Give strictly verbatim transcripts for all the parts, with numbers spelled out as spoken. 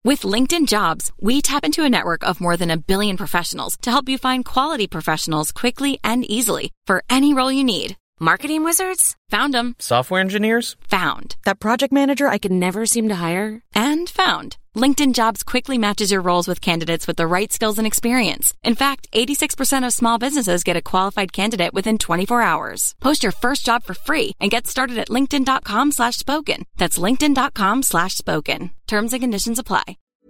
With LinkedIn Jobs, we tap into a network of more than a billion professionals to help you find quality professionals quickly and easily for any role you need. Marketing wizards? Found them. Software engineers? Found. That project manager I could never seem to hire? And found. LinkedIn Jobs quickly matches your roles with candidates with the right skills and experience. In fact, eighty-six percent of small businesses get a qualified candidate within twenty-four hours. Post your first job for free and get started at linkedin.com slash spoken. That's linkedin.com slash spoken. Terms and conditions apply.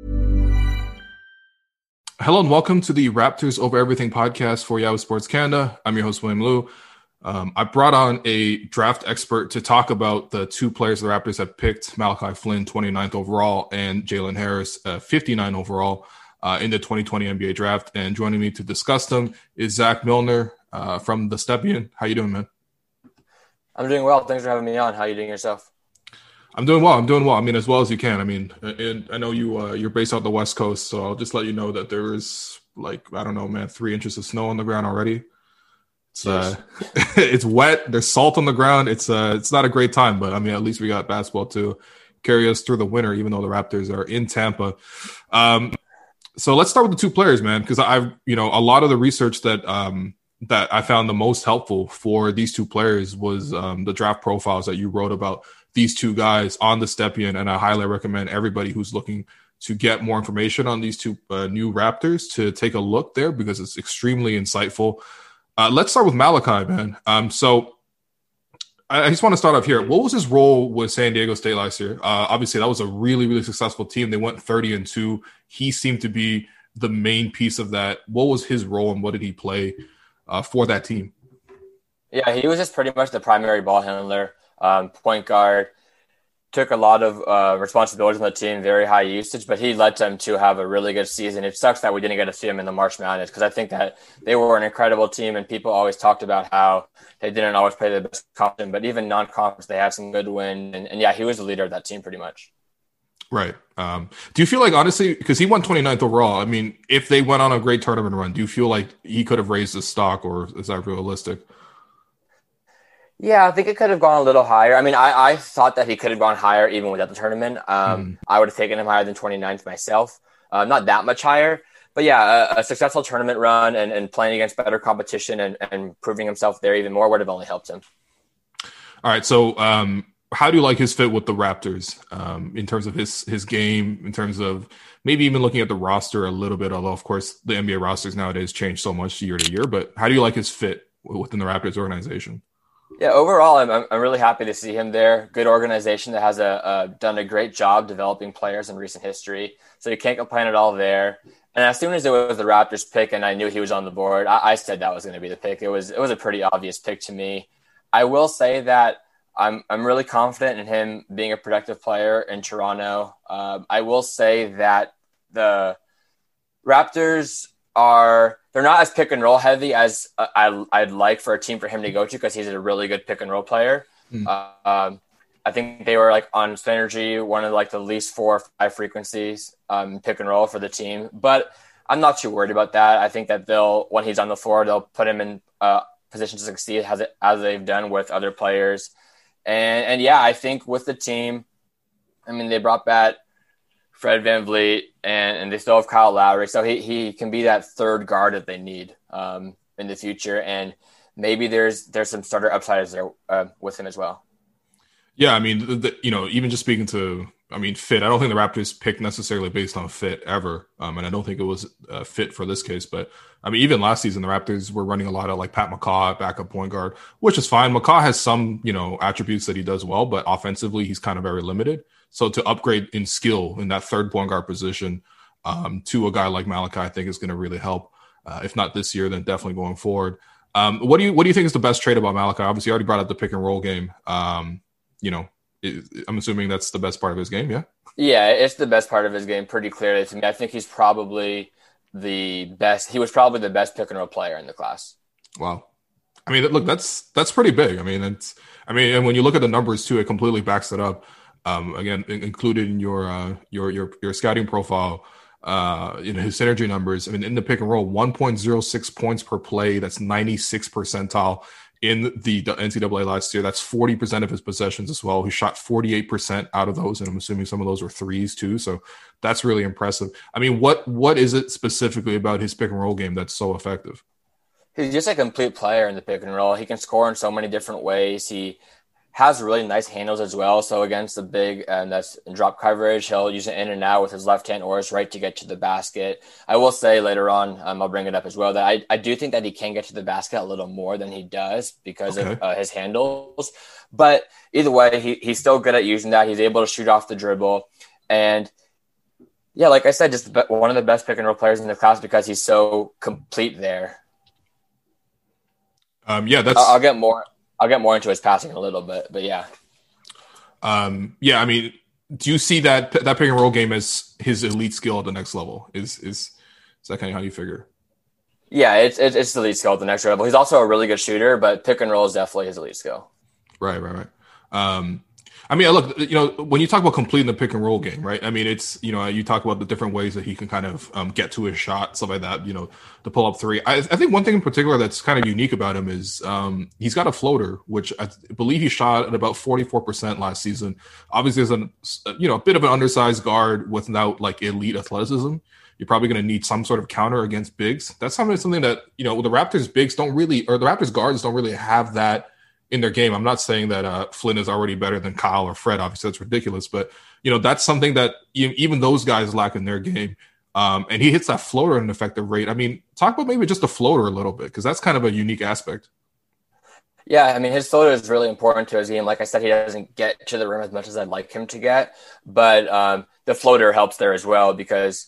Hello and welcome to the Raptors Over Everything podcast for Yahoo Sports Canada. I'm your host, William Liu. Um, I brought on a draft expert to talk about the two players the Raptors have picked, Malachi Flynn, twenty-ninth overall, and Jalen Harris, uh, fifty-nine overall uh, in the twenty twenty N B A draft. And joining me to discuss them is Zach Milner uh, from The Stepien. How you doing, man? I'm doing well. Thanks for having me on. How are you doing yourself? I'm doing well. I'm doing well. I mean, as well as you can. I mean, and I know you, uh, you're based out the West Coast, so I'll just let you know that there is, like, I don't know, man, three inches of snow on the ground already. It's uh, it's wet. There's salt on the ground. It's uh, it's not a great time, but I mean, at least we got basketball to carry us through the winter, even though the Raptors are in Tampa. Um, so let's start with the two players, man, because I've, you know, a lot of the research that um that I found the most helpful for these two players was um the draft profiles that you wrote about these two guys on The Stepien, and I highly recommend everybody who's looking to get more information on these two uh, new Raptors to take a look there because it's extremely insightful. Uh, let's start with Malachi, man. Um, so I, I just want to start off here. What was his role with San Diego State last year? Uh, obviously, that was a really, really successful team. They went thirty and two. He seemed to be the main piece of that. What was his role and what did he play uh, for that team? Yeah, he was just pretty much the primary ball handler, um, point guard. Took a lot of uh, responsibilities on the team, very high usage, but he led them to have a really good season. It sucks that we didn't get to see him in the March Madness because I think that they were an incredible team, and people always talked about how they didn't always play the best competition, but even non-conference, they had some good wins. And, and yeah, he was the leader of that team pretty much. Right. Um, do you feel like, honestly, because he won twenty-ninth overall, I mean, if they went on a great tournament run, do you feel like he could have raised his stock, or is that realistic? Yeah, I think it could have gone a little higher. I mean, I, I thought that he could have gone higher even without the tournament. Um, mm. I would have taken him higher than twenty-ninth myself. Uh, not that much higher. But yeah, a, a successful tournament run and, and playing against better competition and, and proving himself there even more would have only helped him. All right, so um, how do you like his fit with the Raptors um, in terms of his, his game, in terms of maybe even looking at the roster a little bit, although, of course, the N B A rosters nowadays change so much year to year. But how do you like his fit within the Raptors organization? Yeah, overall, I'm I'm really happy to see him there. Good organization that has a, a done a great job developing players in recent history, so you can't complain at all there. And as soon as it was the Raptors pick, and I knew he was on the board, I, I said that was going to be the pick. It was it was a pretty obvious pick to me. I will say that I'm I'm really confident in him being a productive player in Toronto. Um, I will say that the Raptors are. They're not as pick and roll heavy as uh, I, I'd like for a team for him to go to because he's a really good pick and roll player. Mm. Uh, um, I think they were like on Synergy, one of like the least four or five frequencies um, pick and roll for the team. But I'm not too worried about that. I think that they'll, when he's on the floor, they'll put him in uh, position to succeed as, it, as they've done with other players. And, and yeah, I think with the team, I mean, they brought back Fred VanVleet, and, and they still have Kyle Lowry. So he, he can be that third guard that they need um, in the future. And maybe there's there's some starter upsides there uh, with him as well. Yeah, I mean, the, the, you know, even just speaking to, I mean, fit, I don't think the Raptors picked necessarily based on fit ever. Um, and I don't think it was uh, fit for this case. But, I mean, even last season, the Raptors were running a lot of like Pat McCaw at backup point guard, which is fine. McCaw has some, you know, attributes that he does well, but offensively, he's kind of very limited. So to upgrade in skill in that third point guard position um, to a guy like Malachi, I think is going to really help. Uh, if not this year, then definitely going forward. Um, what do you what do you think is the best trait about Malachi? Obviously, you already brought up the pick and roll game. Um, you know, it, I'm assuming that's the best part of his game. Yeah. Yeah, it's the best part of his game, pretty clearly to me. I think he's probably the best. He was probably the best pick and roll player in the class. Wow. I mean, look, that's that's pretty big. I mean, it's I mean, and when you look at the numbers too, it completely backs it up. Um, again, included in your uh, your your your scouting profile, uh, you know, his synergy numbers. I mean, in the pick and roll, one point oh six points per play. That's ninety-six percentile in the, the N C double A last year. That's forty percent of his possessions as well. He shot forty-eight percent out of those, and I'm assuming some of those were threes too. So that's really impressive. I mean, what what is it specifically about his pick and roll game that's so effective? He's just a complete player in the pick and roll. He can score in so many different ways. He has really nice handles as well. So against the big and that's in drop coverage, he'll use it in and out with his left hand or his right to get to the basket. I will say later on, um, I'll bring it up as well, that I, I do think that he can get to the basket a little more than he does because okay. of uh, his handles. But either way, he, he's still good at using that. He's able to shoot off the dribble. And yeah, like I said, just one of the best pick and roll players in the class because he's so complete there. Um, yeah, that's. I'll, I'll get more. I'll get more into his passing in a little bit, but yeah. Um, yeah, I mean, do you see that that pick and roll game as his elite skill at the next level? Is is is that kind of how you figure? Yeah, it's it's, it's the elite skill at the next level. He's also a really good shooter, but pick and roll is definitely his elite skill. Right, right, right. Um, I mean, look, you know, when you talk about completing the pick and roll game, right? I mean, it's, you know, you talk about the different ways that he can kind of um, get to his shot, stuff like that, you know, the pull up three. I, I think one thing in particular that's kind of unique about him is um, he's got a floater, which I believe he shot at about forty-four percent last season. Obviously, as a, you know, a bit of an undersized guard without like elite athleticism, you're probably going to need some sort of counter against bigs. That's something, something that, you know, the Raptors bigs don't really, or the Raptors guards don't really have that in their game. I'm not saying that uh, Flynn is already better than Kyle or Fred. Obviously, that's ridiculous. But, you know, that's something that even those guys lack in their game. Um, and he hits that floater at an effective rate. I mean, talk about maybe just the floater a little bit, because that's kind of a unique aspect. Yeah, I mean, his floater is really important to his game. Like I said, he doesn't get to the rim as much as I'd like him to get. But um, the floater helps there as well, because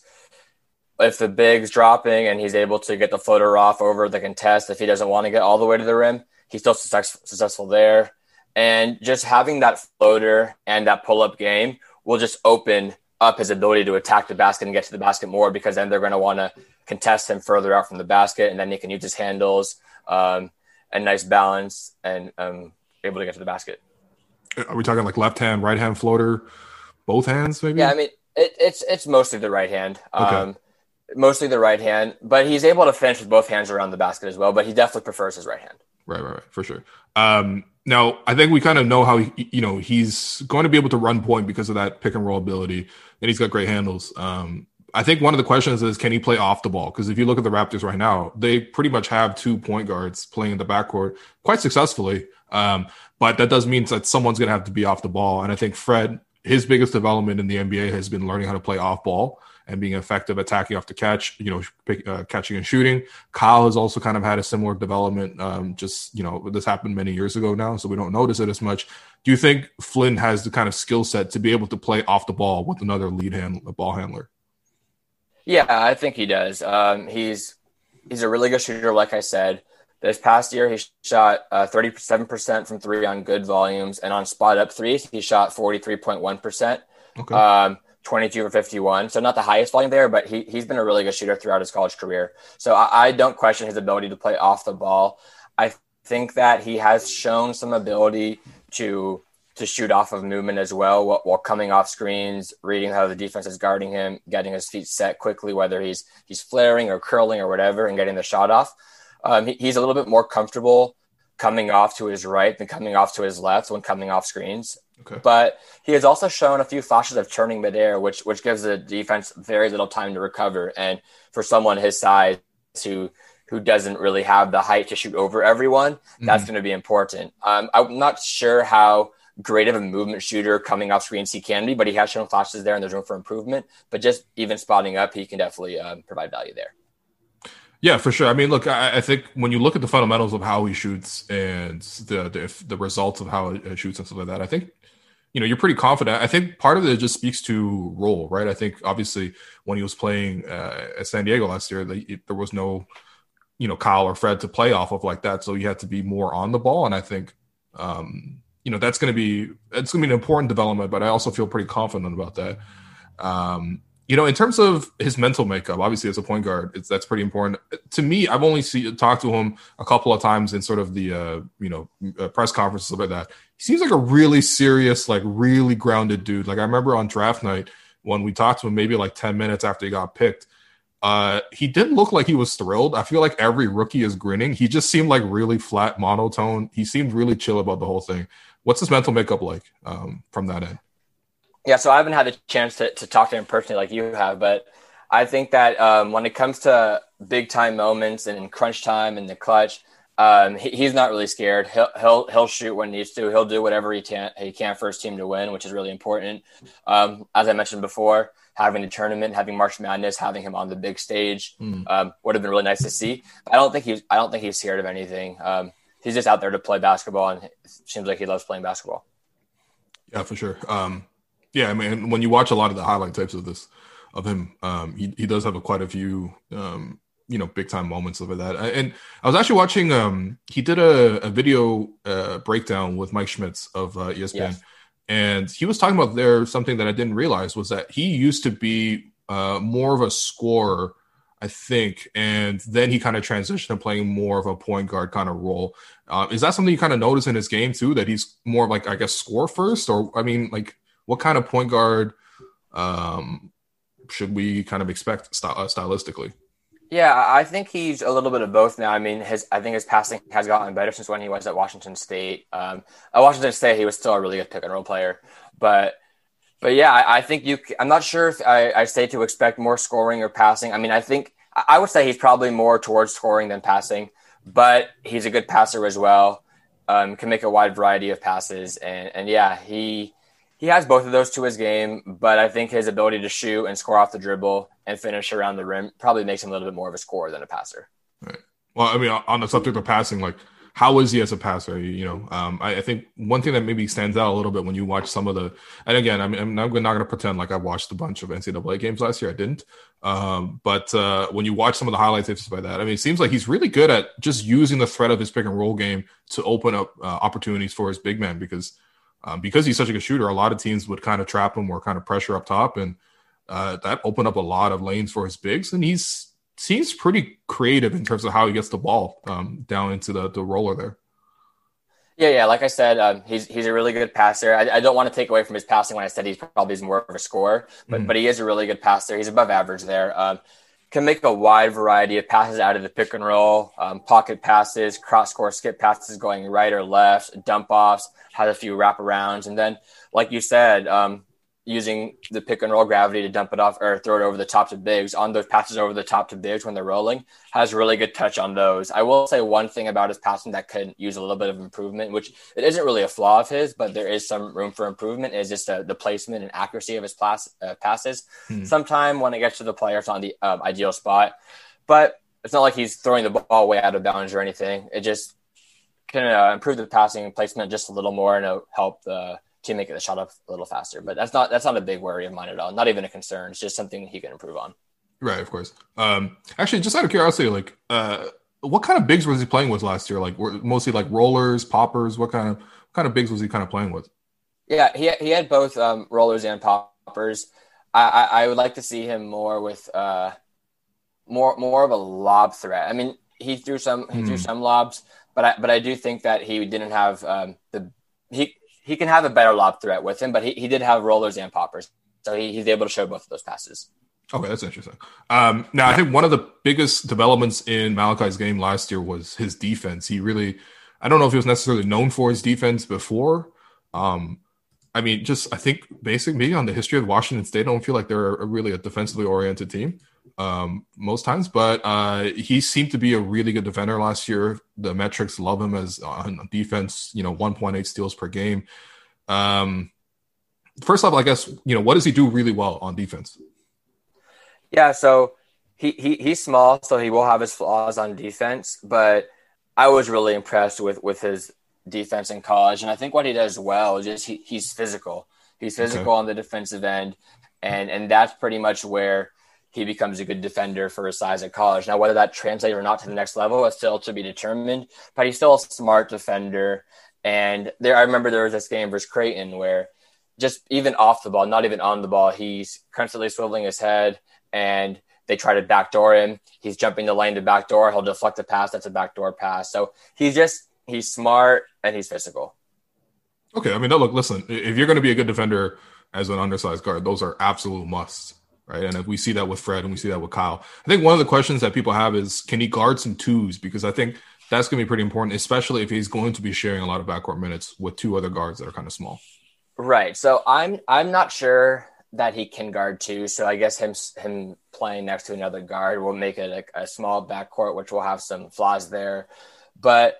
if the big's dropping and he's able to get the floater off over the contest, if he doesn't want to get all the way to the rim, he's still success- successful there. And just having that floater and that pull-up game will just open up his ability to attack the basket and get to the basket more, because then they're going to want to contest him further out from the basket, and then he can use his handles um, and nice balance and um, able to get to the basket. Are we talking like left hand, right hand floater, both hands maybe? Yeah, I mean, it, it's it's mostly the right hand. Okay. Um, mostly the right hand, but he's able to finish with both hands around the basket as well, but he definitely prefers his right hand. Right, right, right, for sure. Um, now, I think we kind of know how, he, you know, he's going to be able to run point because of that pick and roll ability, and he's got great handles. Um, I think one of the questions is, can he play off the ball? Because if you look at the Raptors right now, they pretty much have two point guards playing in the backcourt quite successfully. Um, but that does mean that someone's going to have to be off the ball. And I think Fred, his biggest development in the N B A has been learning how to play off ball and being effective attacking off the catch, you know, pick, uh, catching and shooting. Kyle has also kind of had a similar development. Um, just, you know, this happened many years ago now, so we don't notice it as much. Do you think Flynn has the kind of skill set to be able to play off the ball with another lead hand, a ball handler? Yeah, I think he does. Um, he's he's a really good shooter, like I said. This past year, he shot uh, thirty-seven percent from three on good volumes, and on spot up threes, he shot forty-three point one percent. Okay. Um, twenty-two for fifty-one. So not the highest volume there, but he, he's been a really good shooter throughout his college career. So I, I don't question his ability to play off the ball. I think that he has shown some ability to to shoot off of movement as well, while, while coming off screens, reading how the defense is guarding him, getting his feet set quickly, whether he's he's flaring or curling or whatever, and getting the shot off. Um, he, he's a little bit more comfortable coming off to his right than coming off to his left when coming off screens. Okay. But he has also shown a few flashes of turning midair, which which gives the defense very little time to recover. And for someone his size who who doesn't really have the height to shoot over everyone, mm-hmm. that's going to be important. Um, I'm not sure how great of a movement shooter coming off screens he can be, but he has shown flashes there and there's room for improvement. But just even spotting up, he can definitely um, provide value there. Yeah, for sure. I mean, look, I, I think when you look at the fundamentals of how he shoots and the the, the results of how he shoots and stuff like that, I think, you know, you're pretty confident. I think part of it just speaks to role, right? I think obviously when he was playing uh, at San Diego last year, the, it, there was no, you know, Kyle or Fred to play off of like that. So you had to be more on the ball. And I think, um, you know, that's going to be, it's going to be an important development, but I also feel pretty confident about that. Um, you know, in terms of his mental makeup, obviously as a point guard, it's, that's pretty important to me. I've only see, talked to him a couple of times in sort of the, uh, you know, uh, press conferences, stuff like that. He seems like a really serious, like really grounded dude. Like I remember on draft night when we talked to him, maybe like ten minutes after he got picked, Uh, he didn't look like he was thrilled. I feel like every rookie is grinning. He just seemed like really flat, monotone. He seemed really chill about the whole thing. What's his mental makeup like um, from that end? Yeah, so I haven't had a chance to, to talk to him personally like you have, but I think that um, when it comes to big time moments and in crunch time and the clutch, um, he, he's not really scared. He'll he'll he'll shoot when he needs to. He'll do whatever he can he can for his team to win, which is really important. Um, as I mentioned before, having the tournament, having March Madness, having him on the big stage mm. um, would have been really nice to see. I don't think he's I don't think he's scared of anything. Um, he's just out there to play basketball, and it seems like he loves playing basketball. Yeah, for sure. Um, yeah, I mean, when you watch a lot of the highlight types of this of him, um, he he does have a, quite a few. Um, you know, big time moments of that. And I was actually watching, um, he did a, a video uh, breakdown with Mike Schmitz of uh, E S P N. Yes. And he was talking about there something that I didn't realize was that he used to be uh, more of a scorer, I think. And then he kind of transitioned to playing more of a point guard kind of role. Uh, is that something you kind of notice in his game too, that he's more like, I guess, score first? Or, I mean, like what kind of point guard um, should we kind of expect st- uh, stylistically? Yeah, I think he's a little bit of both now. I mean, his I think his passing has gotten better since when he was at Washington State. Um, at Washington State, he was still a really good pick and roll player, but but yeah, I, I think you. I'm not sure if I, I say to expect more scoring or passing. I mean, I think I would say he's probably more towards scoring than passing, but he's a good passer as well. Um, can make a wide variety of passes, and and yeah, he. He has both of those to his game, but I think his ability to shoot and score off the dribble and finish around the rim probably makes him a little bit more of a scorer than a passer. Right. Well, I mean, on the subject of passing, like, how is he as a passer? You know, um, I, I think one thing that maybe stands out a little bit when you watch some of the, and again, I mean, I'm not, not going to pretend like I watched a bunch of N C double A games last year. I didn't. Um, but uh, when you watch some of the highlights by that, I mean, it seems like he's really good at just using the threat of his pick and roll game to open up uh, opportunities for his big man because Um, because he's such a good shooter, a lot of teams would kind of trap him or kind of pressure up top, and uh, that opened up a lot of lanes for his bigs. And he's seems pretty creative in terms of how he gets the ball um, down into the, the roller there. Yeah, yeah. Like I said, um, he's he's a really good passer. I, I don't want to take away from his passing when I said he's probably more of a scorer, but mm. but he is a really good passer. He's above average there. Um, can make a wide variety of passes out of the pick and roll, um, pocket passes, cross court skip passes going right or left, dump offs, has a few wraparounds. And then, like you said, um, using the pick and roll gravity to dump it off or throw it over the top to bigs on those passes over the top to bigs when they're rolling, has really good touch on those. I will say one thing about his passing that could use a little bit of improvement, which it isn't really a flaw of his, but there is some room for improvement, is just uh, the placement and accuracy of his pass, uh, passes. Hmm. Sometime when it gets to the player, it's on the um, ideal spot, but it's not like he's throwing the ball way out of bounds or anything. It just can uh, improve the passing and placement just a little more and it'll help the to make the shot up a little faster. But that's not that's not a big worry of mine at all. Not even a concern. It's just something he can improve on. Right, of course. Um, actually, just out of curiosity, like, uh, what kind of bigs was he playing with last year? Like, were mostly like rollers, poppers? What kind of what kind of bigs was he kind of playing with? Yeah, he he had both um, rollers and poppers. I, I, I would like to see him more with uh, more more of a lob threat. I mean, he threw some he mm. threw some lobs, but I but I do think that he didn't have um, the he. He can have a better lob threat with him, but he, he did have rollers and poppers. So he, he's able to show both of those passes. Okay, that's interesting. Um, now, I think one of the biggest developments in Malachi's game last year was his defense. He really, I don't know if he was necessarily known for his defense before. Um, I mean, just I think basically on the history of Washington State, I don't feel like they're a, really a defensively oriented team um, most times, but uh, he seemed to be a really good defender last year. The metrics love him as on defense, you know, one point eight steals per game. Um, first off, I guess, you know, what does he do really well on defense? Yeah, so he, he he's small, so he will have his flaws on defense, but I was really impressed with, with his defense in college. And I think what he does well is just he, he's physical. He's physical okay. on the defensive end, and and that's pretty much where he becomes a good defender for his size at college. Now, whether that translates or not to the next level is still to be determined, but he's still a smart defender. And there, I remember there was this game versus Creighton where just even off the ball, not even on the ball, he's constantly swiveling his head and they try to backdoor him. He's jumping the lane to backdoor. He'll deflect a pass. That's a backdoor pass. So he's just, he's smart and he's physical. Okay. I mean, look, listen, if you're going to be a good defender as an undersized guard, those are absolute musts. right? And if we see that with Fred and we see that with Kyle. I think one of the questions that people have is, can he guard some twos? Because I think that's going to be pretty important, especially if he's going to be sharing a lot of backcourt minutes with two other guards that are kind of small. Right. So I'm I'm not sure that he can guard two. So I guess him him playing next to another guard will make it a, a small backcourt, which will have some flaws there. But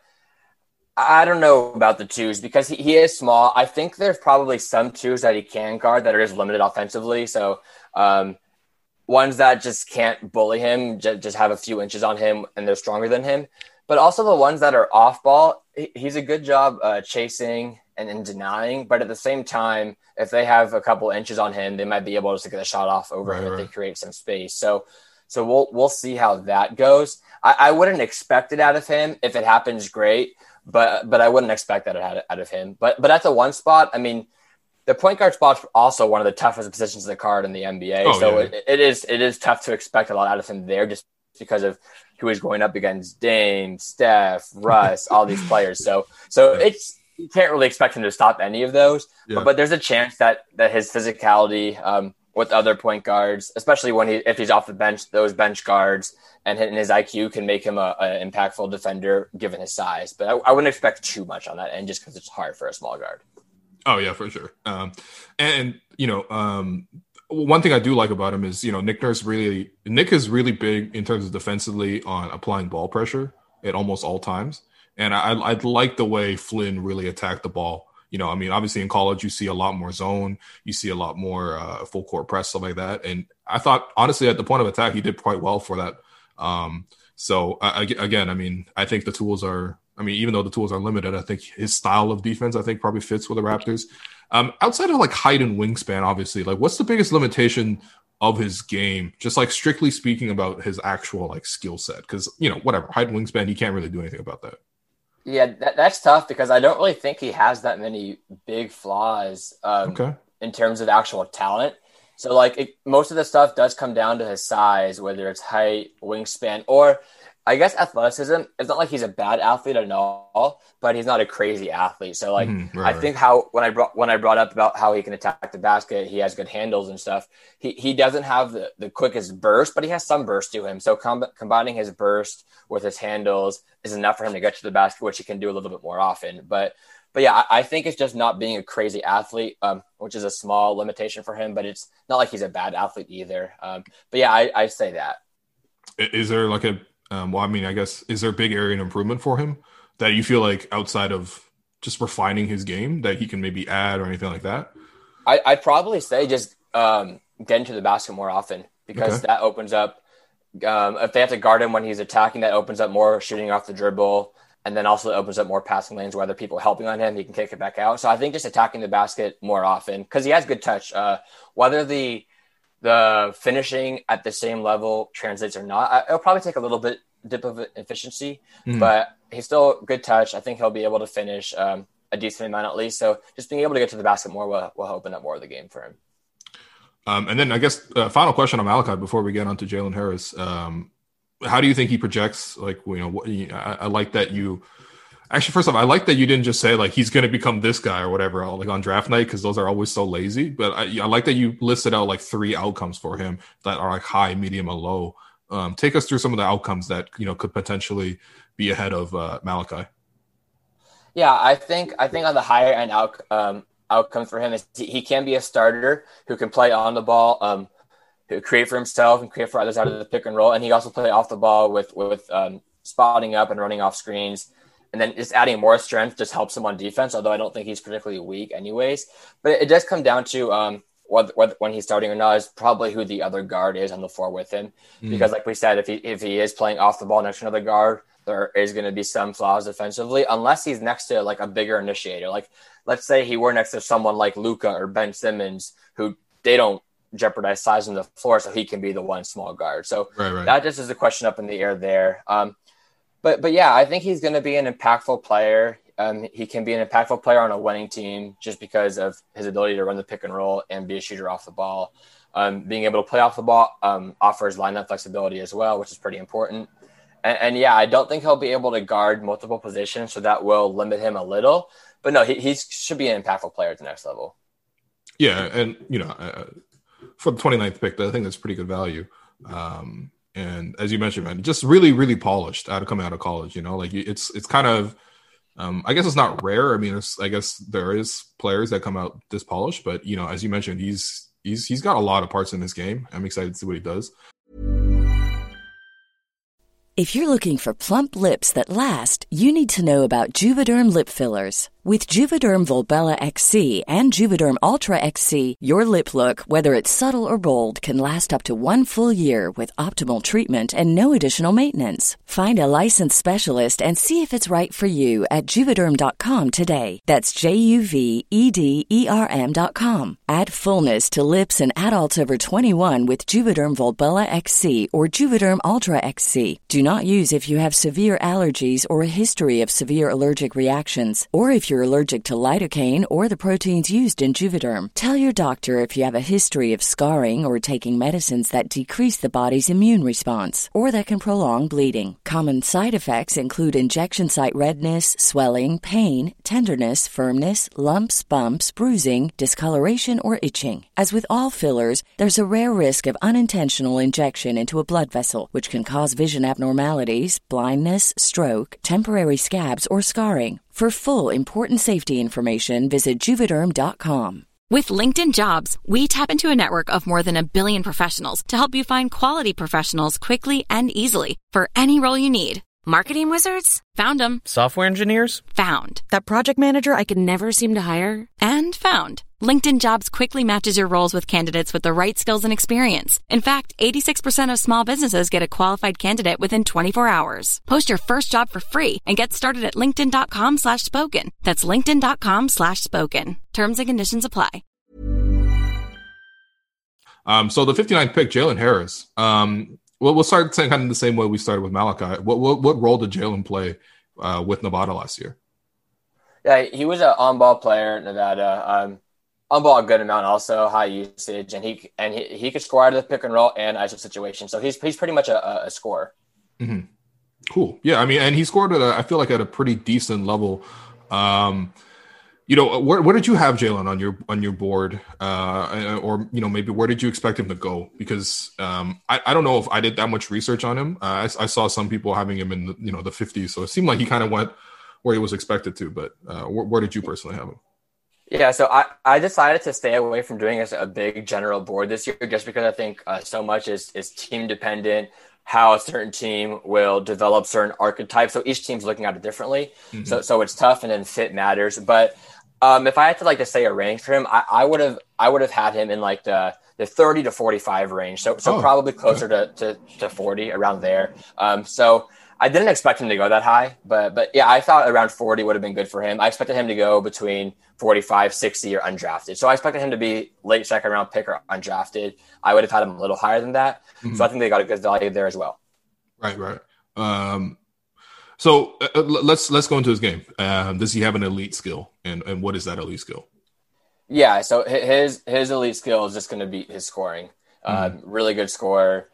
I don't know about the twos because he, he is small. I think there's probably some twos that he can guard that are just limited offensively. So um, ones that just can't bully him, just, just have a few inches on him and they're stronger than him. But also the ones that are off ball, he, he's a good job uh, chasing and, and denying. But at the same time, if they have a couple inches on him, they might be able to get a shot off over right, him right. if they create some space. So so we'll we'll see how that goes. I, I wouldn't expect it out of him. If it happens, great. But but I wouldn't expect that out of, out of him. But but at the one spot, I mean, the point guard spot's also one of the toughest positions of the card in the N B A. Oh, so yeah. it, it is it is tough to expect a lot out of him there, just because of who he's going up against: Dame, Steph, Russ, all these players. So so yeah. it's you can't really expect him to stop any of those. Yeah. But, but there's a chance that that his physicality um, with other point guards, especially when he if he's off the bench, those bench guards. And his I Q can make him a, a impactful defender given his size. But I, I wouldn't expect too much on that end just because it's hard for a small guard. Oh, yeah, for sure. Um, and, you know, um, one thing I do like about him is, you know, Nick Nurse really – Nick is really big in terms of defensively on applying ball pressure at almost all times. And I, I like the way Flynn really attacked the ball. You know, I mean, obviously in college you see a lot more zone. You see a lot more uh, full court press, stuff like that. And I thought, honestly, at the point of attack, he did quite well for that. Um, so uh, again, I mean, I think the tools are, I mean, even though the tools are limited, I think his style of defense, I think probably fits with the Raptors. Um, outside of like height and wingspan, obviously, like what's the biggest limitation of his game? Just like strictly speaking about his actual like skill set. Cause you know, whatever height and wingspan, he can't really do anything about that. Yeah, that, that's tough because I don't really think he has that many big flaws um, Okay. in terms of actual talent. So, like, it, most of the stuff does come down to his size, whether it's height, wingspan, or I guess athleticism. It's not like he's a bad athlete at all, but he's not a crazy athlete. So, like, Mm-hmm, right, I think how when I brought when I brought up about how he can attack the basket, he has good handles and stuff. He he doesn't have the, the quickest burst, but he has some burst to him. So, com- combining his burst with his handles is enough for him to get to the basket, which he can do a little bit more often. But But yeah, I, I think it's just not being a crazy athlete, um, which is a small limitation for him, but it's not like he's a bad athlete either. Um, but yeah, I, I say that. Is there like a, um, well, I mean, I guess, is there a big area of improvement for him that you feel like outside of just refining his game that he can maybe add or anything like that? I, I'd probably say just um, getting to the basket more often because Okay. that opens up, um, if they have to guard him when he's attacking, that opens up more shooting off the dribble. And then also opens up more passing lanes where other people helping on him, he can kick it back out. So I think just attacking the basket more often because he has good touch. Uh, whether the the finishing at the same level translates or not, it'll probably take a little bit dip of efficiency, Mm. but he's still good touch. I think he'll be able to finish um, a decent amount at least. So just being able to get to the basket more will, will open up more of the game for him. Um, and then I guess uh, final question on Malachi before we get on to Jalen Harris. Um, how do you think he projects? Like, you know, what, I, I like that you actually, first off, I like that you didn't just say like, he's going to become this guy or whatever, like on draft night, because those are always so lazy. But I, I like that you listed out like three outcomes for him that are like high, medium, and low. Um, take us through some of the outcomes that, you know, could potentially be ahead of uh, Malachi. Yeah, I think, I think on the higher end out, um, outcome for him is he can be a starter who can play on the ball, um, who create for himself and create for others out of the pick and roll. And he also play off the ball with, with um, spotting up and running off screens. And then just adding more strength just helps him on defense, although I don't think he's particularly weak anyways. But it, it does come down to um, whether, whether, when he's starting or not is probably who the other guard is on the floor with him. Mm. Because like we said, if he, if he is playing off the ball next to another guard, there is going to be some flaws defensively, unless he's next to like a bigger initiator. Like, let's say he were next to someone like Luka or Ben Simmons, who they don't jeopardize size on the floor, so he can be the one small guard. So right, right. that just is a question up in the air there. Um, but but yeah, I think he's going to be an impactful player. Um, he can be an impactful player on a winning team just because of his ability to run the pick and roll and be a shooter off the ball. Um, being able to play off the ball um, offers lineup flexibility as well, which is pretty important. And, and yeah, I don't think he'll be able to guard multiple positions, so that will limit him a little. But no, he, he should be an impactful player at the next level. Yeah, and you know, uh, for the twenty-ninth pick, I think that's pretty good value. Um, and as you mentioned, man, just really, really polished out of coming out of college. You know, like it's it's kind of, um, I guess it's not rare. I mean, it's, I guess there is players that come out this polished, but you know, as you mentioned, he's he's he's got a lot of parts in this game. I'm excited to see what he does. If you're looking for plump lips that last, you need to know about Juvederm lip fillers. With Juvederm Volbella X C and Juvederm Ultra X C, your lip look, whether it's subtle or bold, can last up to one full year with optimal treatment and no additional maintenance. Find a licensed specialist and see if it's right for you at Juvederm dot com today. That's J U V E D E R M dot com. Add fullness to lips in adults over twenty-one with Juvederm Volbella X C or Juvederm Ultra X C. Do not use if you have severe allergies or a history of severe allergic reactions, or if you're allergic to lidocaine or the proteins used in Juvederm. Tell your doctor if you have a history of scarring or taking medicines that decrease the body's immune response or that can prolong bleeding. Common side effects include injection site redness, swelling, pain, tenderness, firmness, lumps, bumps, bruising, discoloration, or itching. As with all fillers, there's a rare risk of unintentional injection into a blood vessel, which can cause vision abnormalities, blindness, stroke, temporary scabs, or scarring. For full, important safety information, visit Juvederm dot com. With LinkedIn Jobs, we tap into a network of more than a billion professionals to help you find quality professionals quickly and easily for any role you need. Marketing wizards? Found them. Software engineers? Found. That project manager I could never seem to hire? And found. LinkedIn Jobs quickly matches your roles with candidates with the right skills and experience. In fact, eighty-six percent of small businesses get a qualified candidate within twenty-four hours. Post your first job for free and get started at linkedin dot com slash spoken. That's linkedin dot com slash spoken. Terms and conditions apply. Um, so the fifty-ninth pick, Jalen Harris. Um, well, we'll start kind of the same way we started with Malachi. What what, what role did Jalen play uh, with Nevada last year? Yeah, he was an on-ball player at Nevada. Um, on-ball a good amount, also high usage, and he and he, he could score out of the pick and roll and I S O situation. So he's he's pretty much a, a scorer. Mm-hmm. Cool. Yeah, I mean, and he scored at a, I feel like at a pretty decent level. Um, you know, where where did you have Jalen on your on your board, uh, or you know, maybe where did you expect him to go? Because um, I I don't know if I did that much research on him. Uh, I, I saw some people having him in the, you know the fifties, so it seemed like he kind of went where he was expected to. But uh, where, where did you personally have him? Yeah, so I, I decided to stay away from doing a, a big general board this year just because I think uh, so much is, is team dependent, how a certain team will develop certain archetypes. So each team's looking at it differently. Mm-hmm. So so it's tough, and then fit matters. But um, if I had to like to say a range for him, I, I would have I would have had him in like the the thirty to forty-five range. So so oh, probably closer yeah. to, to, to forty, around there. Um, so I didn't expect him to go that high, but but yeah, I thought around forty would have been good for him. I expected him to go between forty-five, sixty, or undrafted. So I expected him to be late second round pick or undrafted. I would have had him a little higher than that. Mm-hmm. So I think they got a good value there as well. Right, right. Um, so uh, let's let's go into his game. Um, does he have an elite skill, and and what is that elite skill? Yeah, so his his elite skill is just going to be his scoring. Mm-hmm. Uh, really good scorer,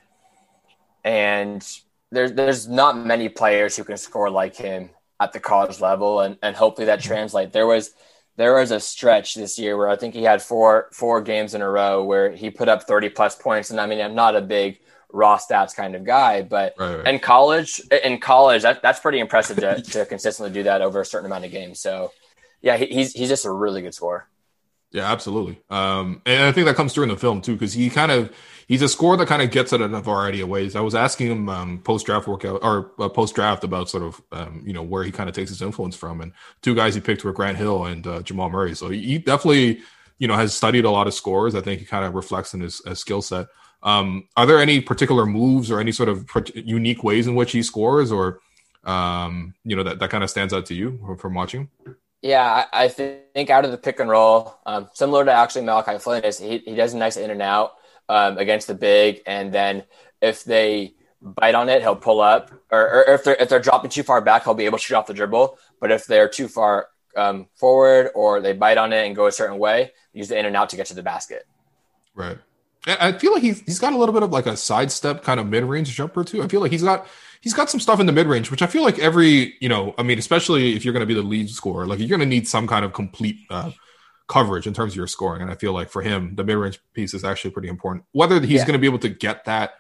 and there's there's not many players who can score like him at the college level, and, and hopefully that translates. There was there was a stretch this year where I think he had four four games in a row where he put up thirty plus points, and I mean, I'm not a big raw stats kind of guy, but right, right. in college in college that, that's pretty impressive to, to consistently do that over a certain amount of games. So yeah, he, he's he's just a really good scorer. Yeah, absolutely. Um, and I think that comes through in the film too, because he kind of he's a scorer that kind of gets it in a variety of ways. I was asking him um, post draft workout or uh, post draft about sort of um, you know where he kind of takes his influence from, and two guys he picked were Grant Hill and uh, Jamal Murray. So he definitely you know has studied a lot of scores. I think he kind of reflects in his, his skill set. Um, are there any particular moves or any sort of unique ways in which he scores, or um, you know that that kind of stands out to you from watching him? Yeah, I, I think out of the pick and roll, um, similar to actually Malachi Flynn, is he, he does a nice in and out um, against the big, and then if they bite on it, he'll pull up, or, or if they're if they're dropping too far back, he'll be able to shoot off the dribble. But if they're too far um, forward or they bite on it and go a certain way, use the in and out to get to the basket. Right. I feel like he's he's got a little bit of like a sidestep kind of mid range jumper too. I feel like he's got. He's got some stuff in the mid-range, which I feel like every, you know, I mean, especially if you're going to be the lead scorer, like you're going to need some kind of complete, uh, coverage in terms of your scoring. And I feel like for him, the mid-range piece is actually pretty important. Whether he's yeah. going to be able to get that,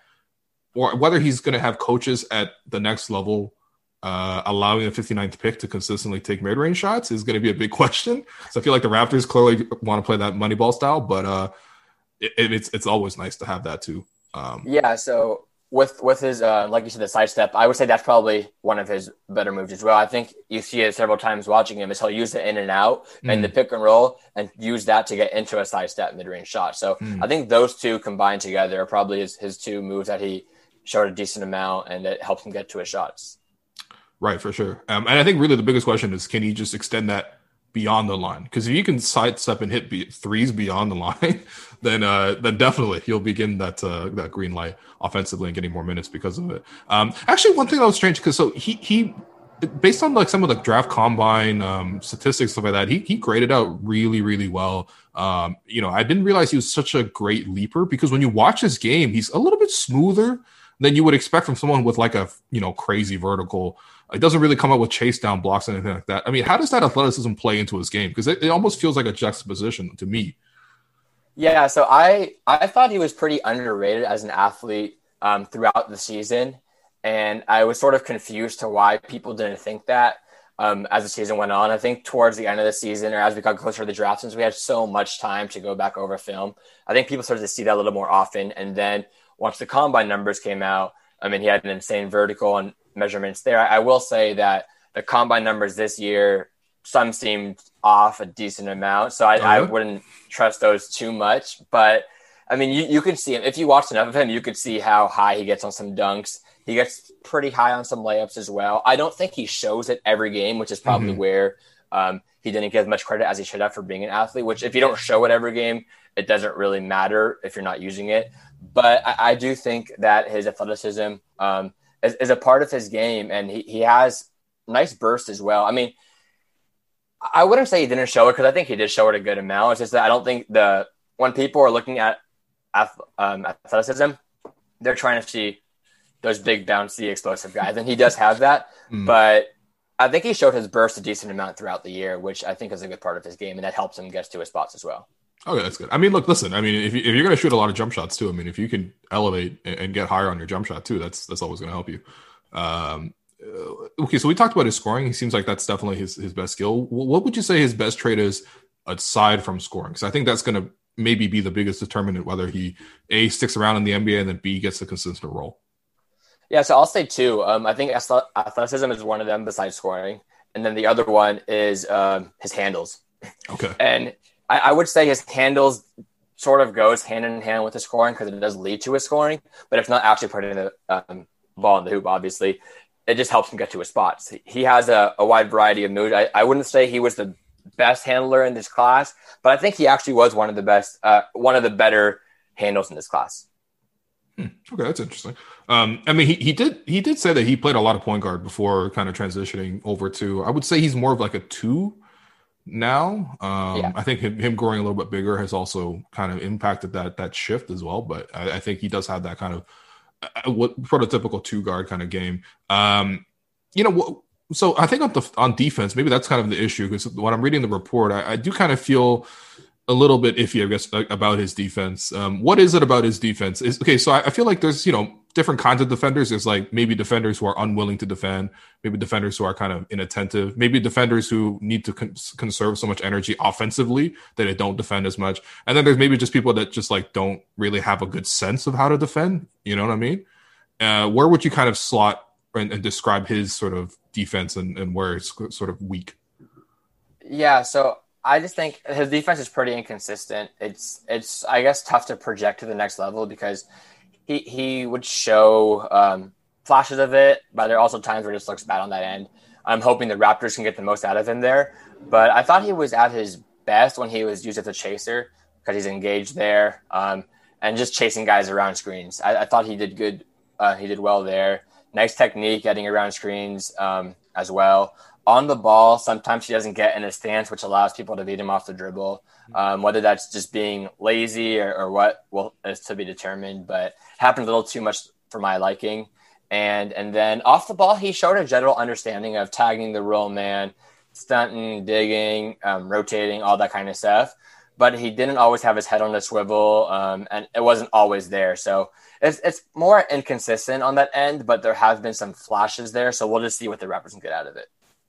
or whether he's going to have coaches at the next level uh, allowing the fifty-ninth pick to consistently take mid-range shots is going to be a big question. So I feel like the Raptors clearly want to play that money ball style, but uh, it, it's it's always nice to have that too. Um, yeah, so with with his, uh, like you said, the sidestep, I would say that's probably one of his better moves as well. I think you see it several times watching him is he'll use the in and out mm. and the pick and roll and use that to get into a sidestep mid-range shot. So mm. I think those two combined together are probably his, his two moves that he showed a decent amount and it helps him get to his shots. Right, for sure. Um, and I think really the biggest question is, can he just extend that beyond the line? Because if you can sidestep and hit be- threes beyond the line, then uh, then definitely you'll be getting that uh, that green light offensively and getting more minutes because of it. Um, actually, one thing that was strange, because so he he based on like some of the draft combine um, statistics, stuff like that, he he graded out really really well. Um, you know, I didn't realize he was such a great leaper, because when you watch his game, he's a little bit smoother than you would expect from someone with like a you know crazy vertical. It doesn't really come up with chase down blocks or anything like that. I mean, how does that athleticism play into his game? Because it, it almost feels like a juxtaposition to me. Yeah, so I I thought he was pretty underrated as an athlete um, throughout the season, and I was sort of confused to why people didn't think that um, as the season went on. I think towards the end of the season, or as we got closer to the draft, since we had so much time to go back over film, I think people started to see that a little more often. And then once the combine numbers came out, I mean, he had an insane vertical and measurements there. I, I will say that the combine numbers this year, some seemed off a decent amount, so I, uh-huh. I wouldn't trust those too much. But I mean, you, you can see him if you watch enough of him. You could see how high he gets on some dunks. He gets pretty high on some layups as well. I don't think he shows it every game, which is probably mm-hmm. where um, he didn't get as much credit as he should have for being an athlete. Which, if you don't show it every game, it doesn't really matter if you're not using it. But I, I do think that his athleticism um, is, is a part of his game, and he, he has nice burst as well. I mean, I wouldn't say he didn't show it, because I think he did show it a good amount. It's just that I don't think the when people are looking at um, athleticism, they're trying to see those big, bouncy, explosive guys, and he does have that. Mm. But I think he showed his burst a decent amount throughout the year, which I think is a good part of his game, and that helps him get to his spots as well. Okay, that's good. I mean, look, listen. I mean, if, you, if you're going to shoot a lot of jump shots too, I mean, if you can elevate and, and get higher on your jump shot too, that's that's always going to help you. Um, okay, so we talked about his scoring. He seems like that's definitely his his best skill. What would you say his best trait is aside from scoring? Because I think that's going to maybe be the biggest determinant whether he A, sticks around in the N B A, and then B, gets a consistent role. Yeah, so I'll say two. Um, I think athleticism is one of them besides scoring, and then the other one is um, his handles. Okay, and I, I would say his handles sort of goes hand in hand with his scoring, because it does lead to his scoring, but it's not actually putting the um, ball in the hoop, obviously. It just helps him get to his spots. He has a, a wide variety of moves. I, I wouldn't say he was the best handler in this class, but I think he actually was one of the best, uh, one of the better handles in this class. Hmm. Okay, that's interesting. Um, I mean, he, he did he did say that he played a lot of point guard before kind of transitioning over to, I would say he's more of like a two now. Um, yeah. I think him, him growing a little bit bigger has also kind of impacted that that shift as well. But I, I think he does have that kind of uh, what prototypical two guard kind of game. Um, you know, what, so I think on the on defense, maybe that's kind of the issue, because when I'm reading the report, I, I do kind of feel a little bit iffy, I guess, about his defense. Um, what is it about his defense? Is okay. So I, I feel like there's, you know, different kinds of defenders. There's like maybe defenders who are unwilling to defend, maybe defenders who are kind of inattentive, maybe defenders who need to con- conserve so much energy offensively that they don't defend as much. And then there's maybe just people that just like don't really have a good sense of how to defend. You know what I mean? Uh, where would you kind of slot and, and describe his sort of defense and, and where it's sort of weak? Yeah. So I just think his defense is pretty inconsistent. It's, it's, I guess, tough to project to the next level, because he, he would show um, flashes of it, but there are also times where it just looks bad on that end. I'm hoping the Raptors can get the most out of him there, but I thought he was at his best when he was used as a chaser, because he's engaged there um, and just chasing guys around screens. I, I thought he did good. Uh, he did well there. Nice technique getting around screens um, as well. On the ball, sometimes he doesn't get in a stance, which allows people to beat him off the dribble. Um, whether that's just being lazy or, or what, well, is to be determined, but happened a little too much for my liking. And and then off the ball, he showed a general understanding of tagging the roll man, stunting, digging, um, rotating, all that kind of stuff. But he didn't always have his head on the swivel, um, and it wasn't always there. So it's it's more inconsistent on that end, but there have been some flashes there. So we'll just see what the Raptors can get out of it.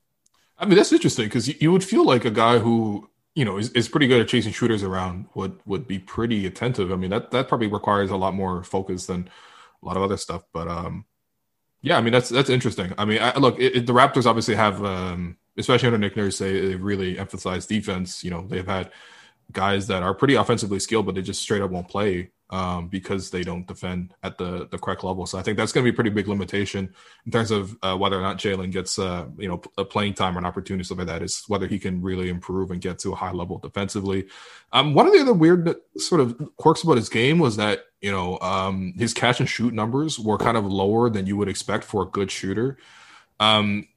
I mean, that's interesting because you, you would feel like a guy who, you know, is, is pretty good at chasing shooters around would would be pretty attentive. I mean, that that probably requires a lot more focus than a lot of other stuff. But um, yeah, I mean, that's that's interesting. I mean, I, look, it, it, the Raptors obviously have, um, especially under Nick Nurse, they, they really emphasize defense. You know, they've had guys that are pretty offensively skilled, but they just straight up won't play um, because they don't defend at the, the correct level. So I think that's going to be a pretty big limitation in terms of uh, whether or not Jalen gets, uh, you know, a playing time or an opportunity, stuff like that, is whether he can really improve and get to a high level defensively. Um, one of the other weird sort of quirks about his game was that, you know, um, his catch and shoot numbers were kind of lower than you would expect for a good shooter. Um,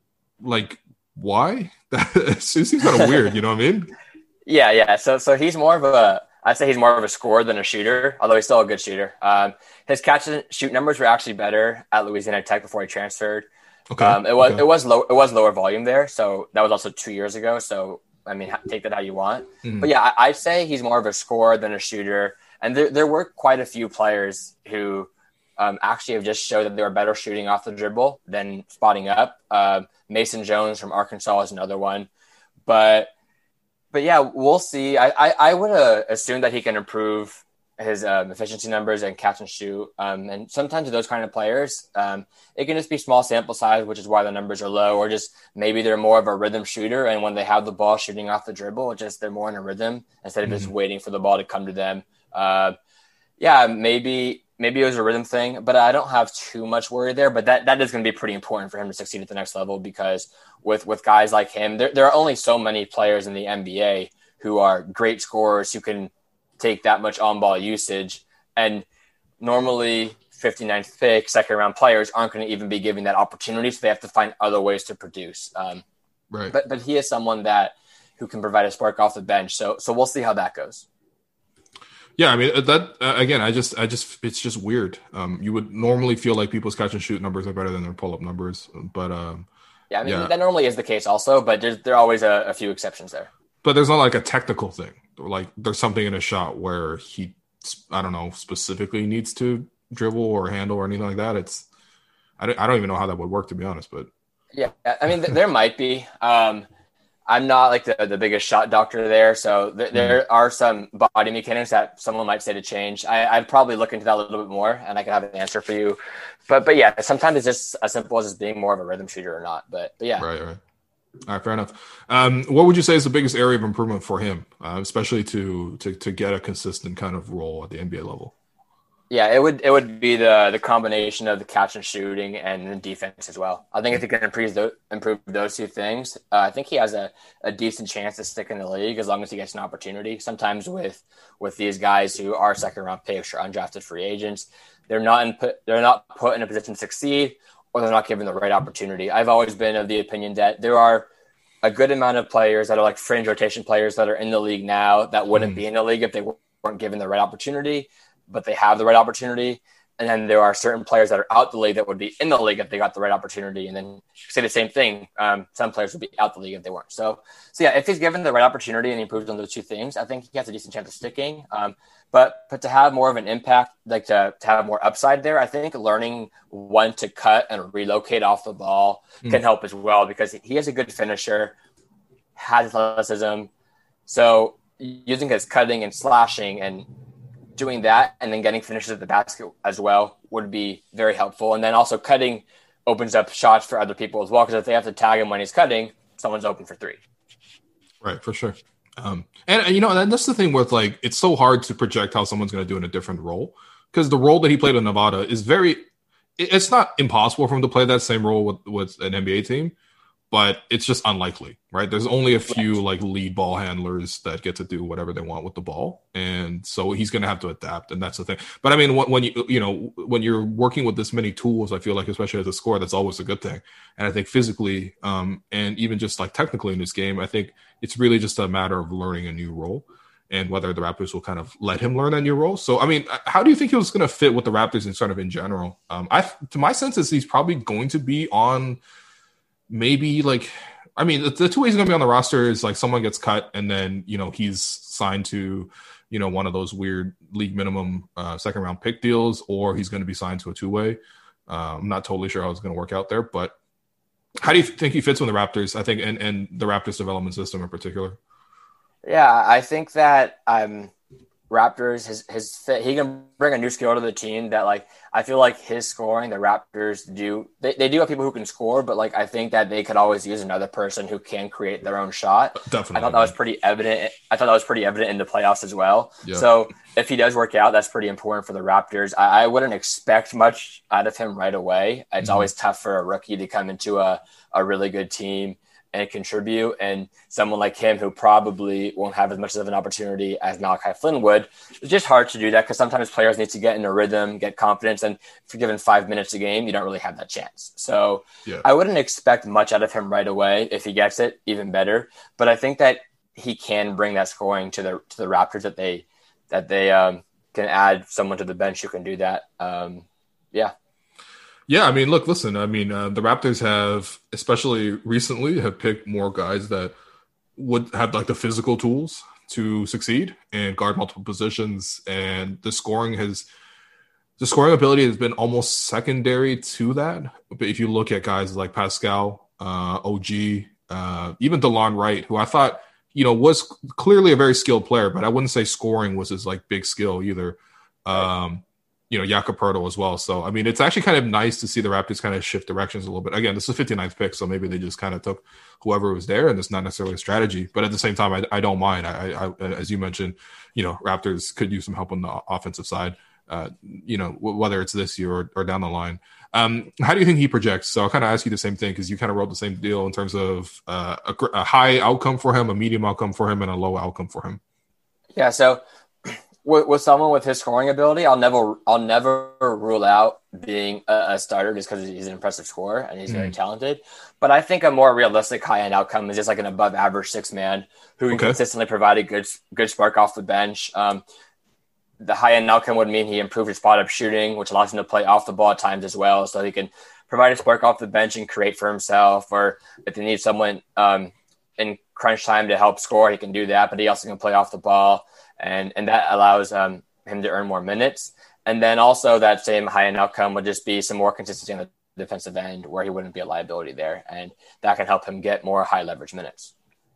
like, why? It seems kind of weird, you know what I mean? Yeah, yeah. So so he's more of a, I'd say he's more of a scorer than a shooter, although he's still a good shooter. Um, his catch and shoot numbers were actually better at Louisiana Tech before he transferred. Okay. Um, it was okay. it was low it was lower volume there, so that was also two years ago. So I mean, take that how you want. Mm-hmm. But yeah, I, I'd say he's more of a scorer than a shooter. And there there were quite a few players who um, actually have just showed that they were better shooting off the dribble than spotting up. Uh, Mason Jones from Arkansas is another one, but. But yeah, we'll see. I I, I would uh, assume that he can improve his um, efficiency numbers and catch and shoot. Um, and sometimes with those kind of players, um, it can just be small sample size, which is why the numbers are low, or just maybe they're more of a rhythm shooter. And when they have the ball shooting off the dribble, it's just they're more in a rhythm instead of mm-hmm. just waiting for the ball to come to them. Uh, yeah, maybe maybe it was a rhythm thing, but I don't have too much worry there. But that, that is going to be pretty important for him to succeed at the next level, because with, with guys like him, there, there are only so many players in the N B A who are great scorers who can take that much on-ball usage. And normally fifty-ninth pick, second-round players aren't going to even be given that opportunity, so they have to find other ways to produce. Um, right. But but he is someone that who can provide a spark off the bench. So so we'll see how that goes. Yeah, I mean that uh, again. I just, I just, it's just weird. Um, you would normally feel like people's catch and shoot numbers are better than their pull up numbers, but um, yeah, I mean yeah. that normally is the case also. But there's there are always a, a few exceptions there. But there's not like a technical thing, like there's something in a shot where he, I don't know, specifically needs to dribble or handle or anything like that. It's, I don't, I don't even know how that would work, to be honest. But yeah, I mean th- there might be. Um, I'm not like the, the biggest shot doctor there. So th- there mm. are some body mechanics that someone might say to change. I, I'd probably look into that a little bit more and I can have an answer for you. But, but yeah, sometimes it's just as simple as just being more of a rhythm shooter or not. But, but yeah. Right, right. All right, fair enough. Um, what would you say is the biggest area of improvement for him, uh, especially to, to, to get a consistent kind of role at the N B A level? Yeah, it would it would be the the combination of the catch and shooting and the defense as well. I think if he can improve those, improve those two things, uh, I think he has a, a decent chance to stick in the league as long as he gets an opportunity. Sometimes with with these guys who are second round picks or undrafted free agents, they're not in put, they're not put in a position to succeed, or they're not given the right opportunity. I've always been of the opinion that there are a good amount of players that are like fringe rotation players that are in the league now that wouldn't mm. be in the league if they weren't given the right opportunity, but they have the right opportunity. And then there are certain players that are out the league that would be in the league if they got the right opportunity. And then say the same thing. Um, some players would be out the league if they weren't. So, so yeah, if he's given the right opportunity and he improves on those two things, I think he has a decent chance of sticking. Um, but, but to have more of an impact, like to, to have more upside there, I think learning when to cut and relocate off the ball mm. can help as well, because he is a good finisher, has athleticism. So using his cutting and slashing and doing that and then getting finishes at the basket as well would be very helpful. And then also cutting opens up shots for other people as well, because if they have to tag him when he's cutting, someone's open for three. Right, for sure. Um, and, and, you know, and that's the thing with, like, it's so hard to project how someone's going to do in a different role, because the role that he played in Nevada is very – it's not impossible for him to play that same role with, with an N B A team, but it's just unlikely, right? There's only a few like lead ball handlers that get to do whatever they want with the ball. And so he's going to have to adapt. And that's the thing. But I mean, when, when you, you know, when you're working with this many tools, I feel like, especially as a scorer, that's always a good thing. And I think physically um, and even just like technically in this game, I think it's really just a matter of learning a new role and whether the Raptors will kind of let him learn that new role. So, I mean, how do you think he was going to fit with the Raptors in sort of in general? Um, I, to my sense is he's probably going to be on maybe like, I mean, the, the two ways he's going to be on the roster is like someone gets cut and then, you know, he's signed to, you know, one of those weird league minimum uh, second round pick deals, or he's going to be signed to a two way. Uh, I'm not totally sure how it's going to work out there, but how do you think he fits with the Raptors? I think, and, and the Raptors development system in particular. Yeah, I think that um, Raptors, his, his fit, he can bring a new skill to the team that, like, I feel like his scoring, the Raptors do, they, they do have people who can score, but, like, I think that they could always use another person who can create their own shot. Definitely. I thought that was pretty evident. I thought that was pretty evident in the playoffs as well. Yeah. So if he does work out, that's pretty important for the Raptors. I, I wouldn't expect much out of him right away. It's mm-hmm. always tough for a rookie to come into a, a really good team and contribute, and someone like him who probably won't have as much of an opportunity as Malachi Flynn would. It's just hard to do that because sometimes players need to get in a rhythm, get confidence, and if you're given five minutes a game, you don't really have that chance. So yeah. I wouldn't expect much out of him right away. If he gets it, even better. But I think that he can bring that scoring to the to the Raptors, that they that they um, can add someone to the bench who can do that. Um, yeah. Yeah, I mean, look, listen, I mean, uh, the Raptors have, especially recently, have picked more guys that would have like the physical tools to succeed and guard multiple positions. And the scoring has, the scoring ability has been almost secondary to that. But if you look at guys like Pascal, uh, O G, uh, even DeLon Wright, who I thought, you know, was clearly a very skilled player, but I wouldn't say scoring was his like big skill either. Um, you know, Jakob Poeltl as well. So, I mean, it's actually kind of nice to see the Raptors kind of shift directions a little bit. Again, this is the fifty-ninth pick, so maybe they just kind of took whoever was there, and it's not necessarily a strategy. But at the same time, I, I don't mind. I, I, as you mentioned, you know, Raptors could use some help on the offensive side, uh, you know, w- whether it's this year or, or down the line. Um, how do you think he projects? So I'll kind of ask you the same thing because you kind of wrote the same deal in terms of uh, a, a high outcome for him, a medium outcome for him, and a low outcome for him. Yeah, so With, with someone with his scoring ability, I'll never, I'll never rule out being a, a starter just because he's an impressive scorer and he's mm. very talented. But I think a more realistic high-end outcome is just like an above-average six-man who can okay. consistently provide a good, good spark off the bench. Um, the high-end outcome would mean he improved his spot-up shooting, which allows him to play off the ball at times as well, so he can provide a spark off the bench and create for himself. Or if they need someone um, in crunch time to help score, he can do that. But he also can play off the ball. And and that allows um, him to earn more minutes. And then also that same high-end outcome would just be some more consistency on the defensive end where he wouldn't be a liability there. And that can help him get more high-leverage minutes.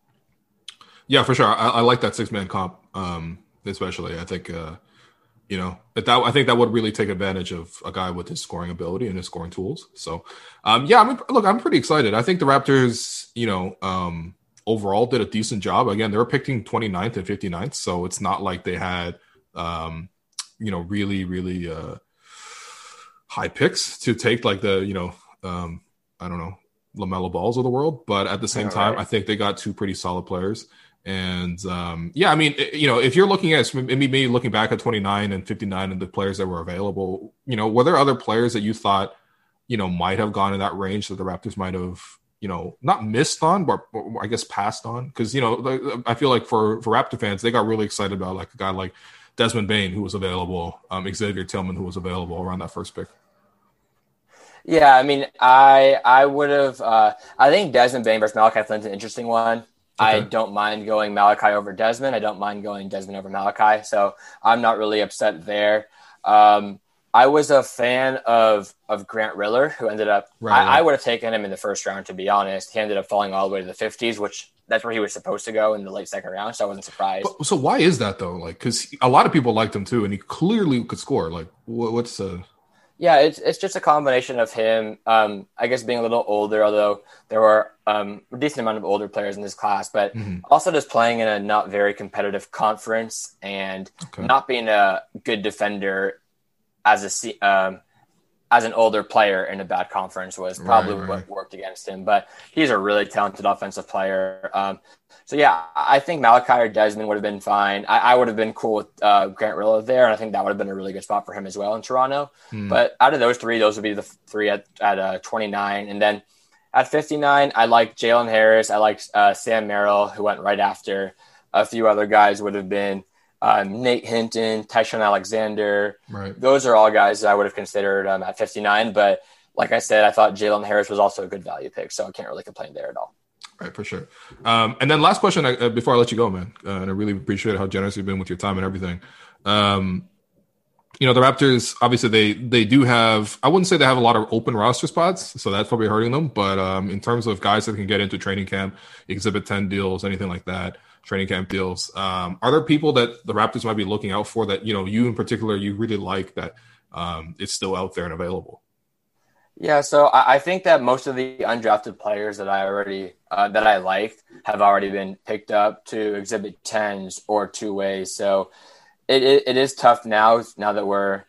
Yeah, for sure. I, I like that six-man comp, um, especially. I think, uh, you know, that, that I think that would really take advantage of a guy with his scoring ability and his scoring tools. So, um, yeah, I mean, look, I'm pretty excited. I think the Raptors, you know, um, overall did a decent job. Again, they were picking twenty-ninth and fifty-ninth, so it's not like they had, um, you know, really, really uh, high picks to take like the, you know, um, I don't know, LaMelo Balls of the world. But at the same All time, right. I think they got two pretty solid players. And, um, yeah, I mean, you know, if you're looking at maybe me looking back at twenty-nine and fifty-nine and the players that were available, you know, were there other players that you thought, you know, might have gone in that range that the Raptors might have, you know, not missed on, but I guess passed on? Because, you know, I feel like for, for Raptor fans, they got really excited about like a guy like Desmond Bane, who was available, um, Xavier Tillman, who was available around that first pick. Yeah, I mean, I I would have, uh, I think Desmond Bane versus Malachi Flynn's an interesting one. Okay. I don't mind going Malachi over Desmond. I don't mind going Desmond over Malachi. So I'm not really upset there. Um, I was a fan of of Grant Riller, who ended up right, I, right. I would have taken him in the first round, to be honest. He ended up falling all the way to the fifties, which that's where he was supposed to go in the late second round, so I wasn't surprised. But, so why is that, though? Like, because a lot of people liked him, too, and he clearly could score. Like, what, what's the... Uh... Yeah, it's it's just a combination of him, um, I guess, being a little older, although there were um, a decent amount of older players in this class, but mm-hmm. also just playing in a not very competitive conference and okay. not being a good defender as a um, as an older player in a bad conference was probably right, right. what worked against him. But he's a really talented offensive player. Um, so, yeah, I think Malachi or Desmond would have been fine. I, I would have been cool with uh, Grant Riller there, and I think that would have been a really good spot for him as well in Toronto. Mm. But out of those three, those would be the three at, at uh, twenty-nine. And then at fifty-nine, I like Jalen Harris. I like uh, Sam Merrill, who went right after. A few other guys would have been Um, Nate Hinton, Tyshawn Alexander. Right. Those are all guys that I would have considered um, at fifty-nine. But like I said, I thought Jalen Harris was also a good value pick, so I can't really complain there at all. Right, for sure. Um, and then last question uh, before I let you go, man. Uh, and I really appreciate how generous you've been with your time and everything. Um, you know, the Raptors, obviously they, they do have, I wouldn't say they have a lot of open roster spots, so that's probably hurting them. But um, in terms of guys that can get into training camp, Exhibit ten deals, anything like that, training camp deals, um, are there people that the Raptors might be looking out for that, you know, you in particular, you really like that um, it's still out there and available? Yeah, so I, I think that most of the undrafted players that I already, uh, that I liked have already been picked up to Exhibit tens or two ways. So It, it it is tough now, now that we're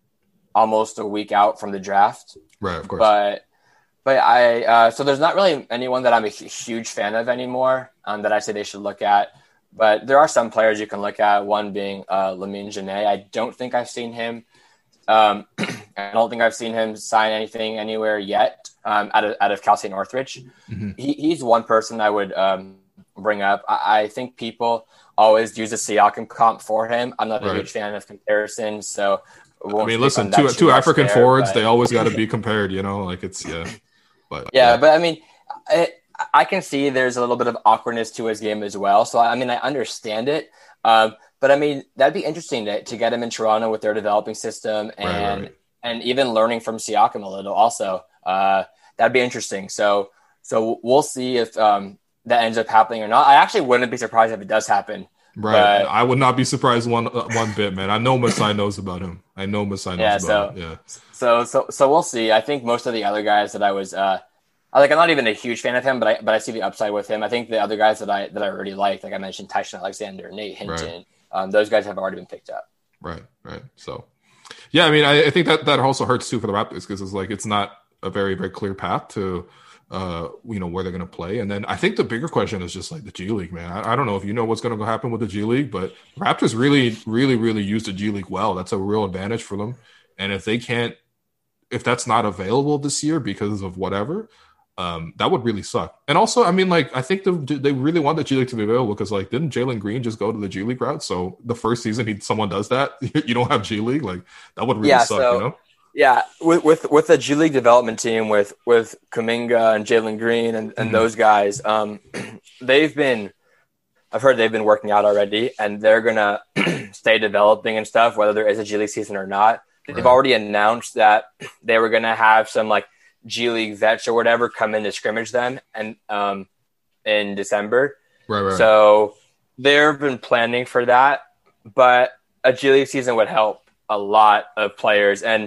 almost a week out from the draft. Right, of course. But but I uh, so there's not really anyone that I'm a huge fan of anymore um, that I say they should look at. But there are some players you can look at. One being uh, Lamine Janae. I don't think I've seen him. Um, I don't think I've seen him sign anything anywhere yet um, out of out of Cal State Northridge. Mm-hmm. He, he's one person I would um, bring up. I, I think people always use a Siakam comp for him. I'm not a right. huge fan of comparisons, so I mean, listen, two two African there, forwards, but... they always got to be compared, you know, like it's yeah, but yeah, yeah. but I mean, I, I can see there's a little bit of awkwardness to his game as well. So I mean, I understand it, um, but I mean, that'd be interesting to to get him in Toronto with their developing system and right, right, right. and even learning from Siakam a little. Also, uh, that'd be interesting. So so we'll see if. Um, that ends up happening or not. I actually wouldn't be surprised if it does happen. Right. But, I would not be surprised one uh, one bit, man. I know Masai knows about him. I know Masai knows yeah, about so, him. Yeah. So so so we'll see. I think most of the other guys that I was uh I like I'm not even a huge fan of him, but I but I see the upside with him. I think the other guys that I that I already liked, like I mentioned Tyson Alexander, Nate Hinton, right. um, those guys have already been picked up. Right, right. So yeah, I mean I, I think that, that also hurts too for the Raptors because it's like it's not a very, very clear path to Uh, you know, where they're going to play. And then I think the bigger question is just like the G League, man. I, I don't know if you know what's going to happen with the G League, but Raptors really, really, really use the G League well. That's a real advantage for them. And if they can't, if that's not available this year because of whatever, um, that would really suck. And also, I mean, like, I think the, they really want the G League to be available because, like, didn't Jalen Green just go to the G League route? So the first season he someone does that, you don't have G League, like that would really yeah, suck, so- you know? Yeah, with with with the G League development team with with Kuminga and Jalen Green and, and mm-hmm. those guys, um, they've been. I've heard they've been working out already, and they're gonna stay developing and stuff, whether there is a G League season or not. Right. They've already announced that they were gonna have some like G League vets or whatever come in to scrimmage them, and um, in December. Right, right. So they've been planning for that, but a G League season would help a lot of players and.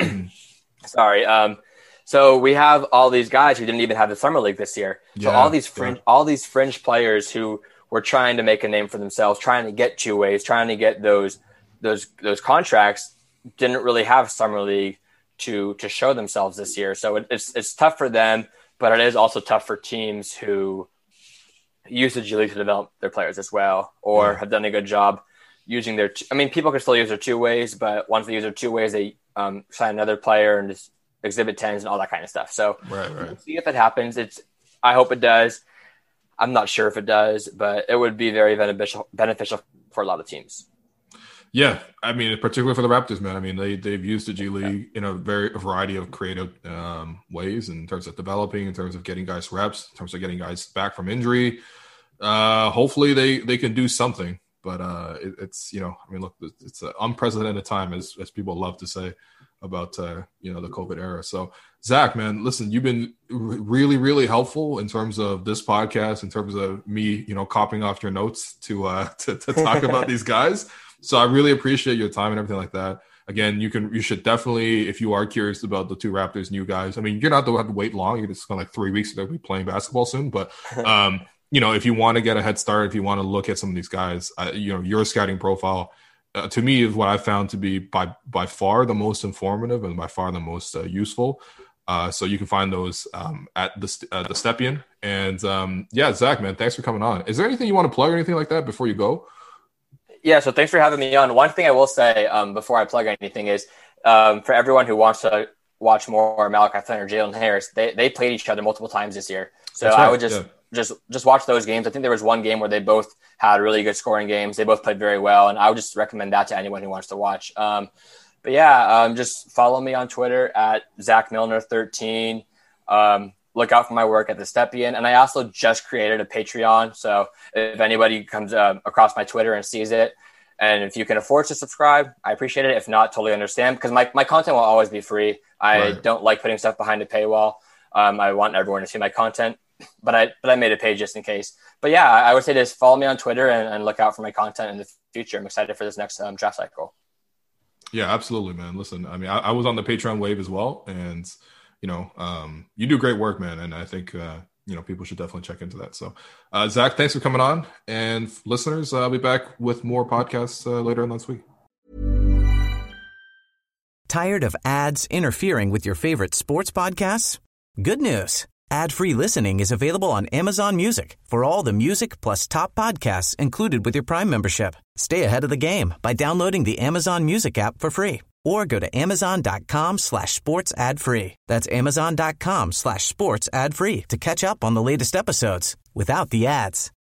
Sorry. Um, so we have all these guys who didn't even have the summer league this year. So yeah, all these fringe, yeah. all these fringe players who were trying to make a name for themselves, trying to get two ways, trying to get those those those contracts, didn't really have summer league to to show themselves this year. So it, it's it's tough for them, but it is also tough for teams who use the G League to develop their players as well, or yeah. have done a good job using their. T- I mean, people can still use their two ways, but once they use their two ways, they Um, sign another player and just exhibit tens and all that kind of stuff. So right, right. we'll see if it happens. It's, I hope it does. I'm not sure if it does, but it would be very beneficial, beneficial for a lot of teams. Yeah. I mean, particularly for the Raptors, man. I mean, they, they've used the G League in a very a variety of creative um, ways in terms of developing, in terms of getting guys reps, in terms of getting guys back from injury. Uh, hopefully they, they can do something. But uh, it, it's, you know, I mean, look, it's an unprecedented time, as as people love to say about, uh, you know, the COVID era. So, Zach, man, listen, you've been really, really helpful in terms of this podcast, in terms of me, you know, copying off your notes to uh, to, to talk about these guys. So I really appreciate your time and everything like that. Again, you can, you should definitely, if you are curious about the two Raptors new guys, I mean, you're not going to have to wait long. You're just going to like three weeks. They'll be playing basketball soon. But, um, you know, if you want to get a head start, if you want to look at some of these guys, uh, you know, your scouting profile, uh, to me, is what I found to be by by far the most informative and by far the most uh, useful. Uh, so you can find those um, at the uh, the Stepien. And um, yeah, Zach, man, thanks for coming on. Is there anything you want to plug or anything like that before you go? Yeah, so thanks for having me on. One thing I will say um, before I plug anything is um, for everyone who wants to watch more Malachi Flynn or Jalen Harris, they they played each other multiple times this year. So right, I would just. Yeah. Just just watch those games. I think there was one game where they both had really good scoring games. They both played very well, and I would just recommend that to anyone who wants to watch. Um, but yeah, um, just follow me on Twitter at Zach Milner thirteen. Um, look out for my work at the Stepien. And I also just created a Patreon. So if anybody comes uh, across my Twitter and sees it, and if you can afford to subscribe, I appreciate it. If not, totally understand, because my, my content will always be free. I right. don't like putting stuff behind a paywall. Um, I want everyone to see my content, but I but I made a page just in case. But yeah, I would say just follow me on Twitter and, and look out for my content in the future. I'm excited for this next um, draft cycle. Yeah, absolutely, man. Listen, I mean, I, I was on the Patreon wave as well, and you know, um, you do great work, man. And I think uh, you know, people should definitely check into that. So, uh, Zach, thanks for coming on, and listeners, uh, I'll be back with more podcasts uh, later on this week. Tired of ads interfering with your favorite sports podcasts? Good news. Ad-free listening is available on Amazon Music for all the music plus top podcasts included with your Prime membership. Stay ahead of the game by downloading the Amazon Music app for free or go to amazon.com slash sports ad free. That's amazon.com slash sports ad free to catch up on the latest episodes without the ads.